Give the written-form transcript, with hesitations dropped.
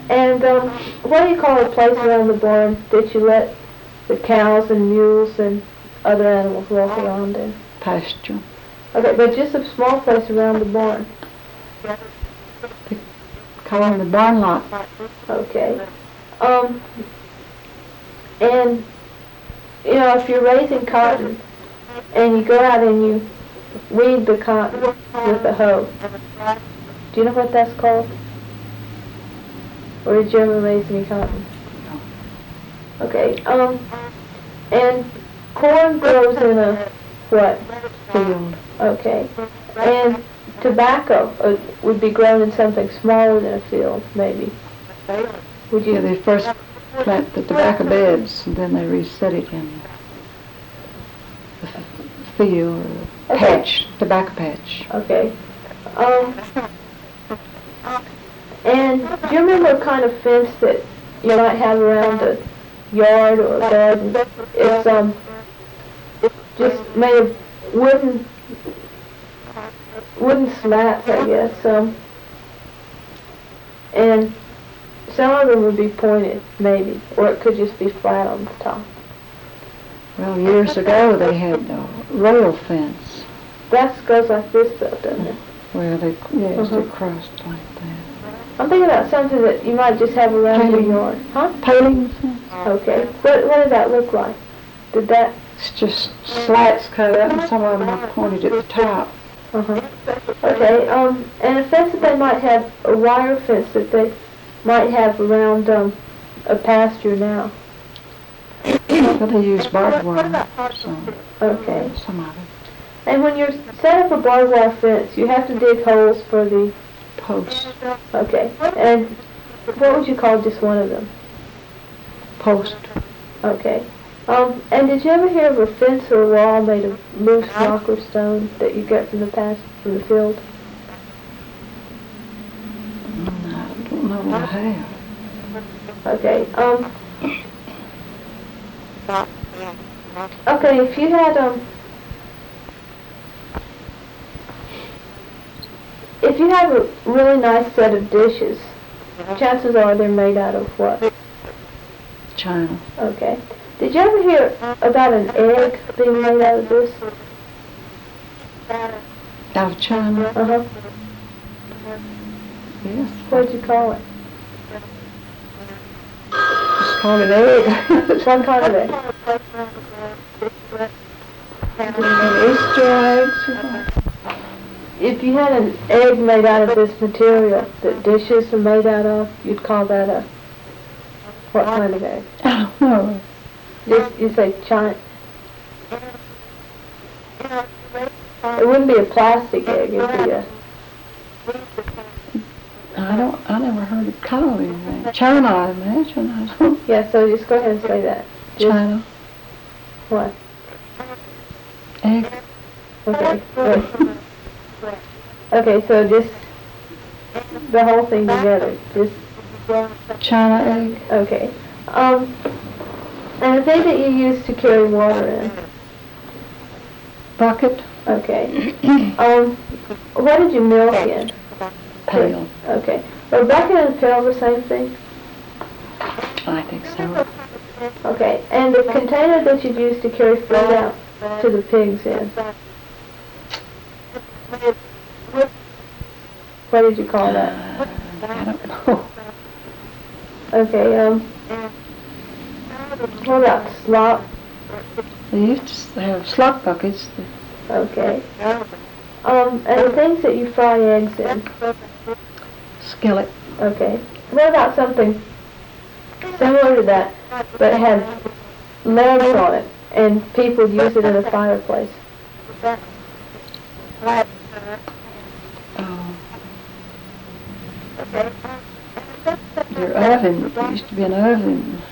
And what do you call a place around the barn that you let the cows and mules and other animals walk around in? Pasture. Okay, but just a small place around the barn. Call it the barn lot. Okay. And if you're raising cotton and you go out and you weed the cotton with a hoe, do you know what that's called? Or did you ever raise any cotton? No. Okay. And corn grows in a what? Field. Okay. And tobacco would be grown in something smaller than a field, maybe. Would you? Yeah, they first plant the tobacco beds, and then they reset it in the field or patch, tobacco patch. Okay. And do you remember a kind of fence that you might have around a yard or a garden? It's just made of wooden slats, I guess. And some of them would be pointed, maybe, or it could just be flat on the top. Well, years ago they had a rail fence. That goes like this, though, doesn't it? Well, they crossed like that. I'm thinking about something that you might just have around your yard. Huh? Paling fence. Okay. What did that look like? Did that? It's just slats cut up, and some of them are pointed at the top. Okay. And a fence that they might have, a wire fence that they might have around a pasture now. But they use barbed wire, so Okay. some of it. And when you're set up a barbed wire fence, you have to dig holes for the Post. Okay. And what would you call just one of them? Post. Okay. And did you ever hear of a fence or a wall made of loose rock or stone that you get from the field? I don't know what I have. Okay. Okay, if you had a really nice set of dishes, chances are they're made out of what? China. Okay. Did you ever hear about an egg being made out of this? Out of China? Uh-huh. Yes. What did you call it? Just call it egg. What kind of egg? Easter eggs or what? If you had an egg made out of this material that dishes are made out of, you'd call that what kind of egg? I don't know. You say China. It wouldn't be a plastic egg, it'd be a... I never heard it called anything. China, I imagine. I don't. Yeah, so just go ahead and say that. China. What? Egg. Okay, wait. Okay, so just the whole thing together. Just China egg. okay. And the thing that you use to carry water in. Bucket. Okay. What did you milk in? Pail. Okay. Are a bucket and a pail the same thing? I think so. Okay. And the container that you use to carry food out to the pigs in? What did you call that? I don't know. Okay. What about slop? They used to have slop buckets. Okay. And the things that you fry eggs in? Skillet. Okay. What about something similar to that, but had legs on it, and people use it in a fireplace? Their oven, there used to be an oven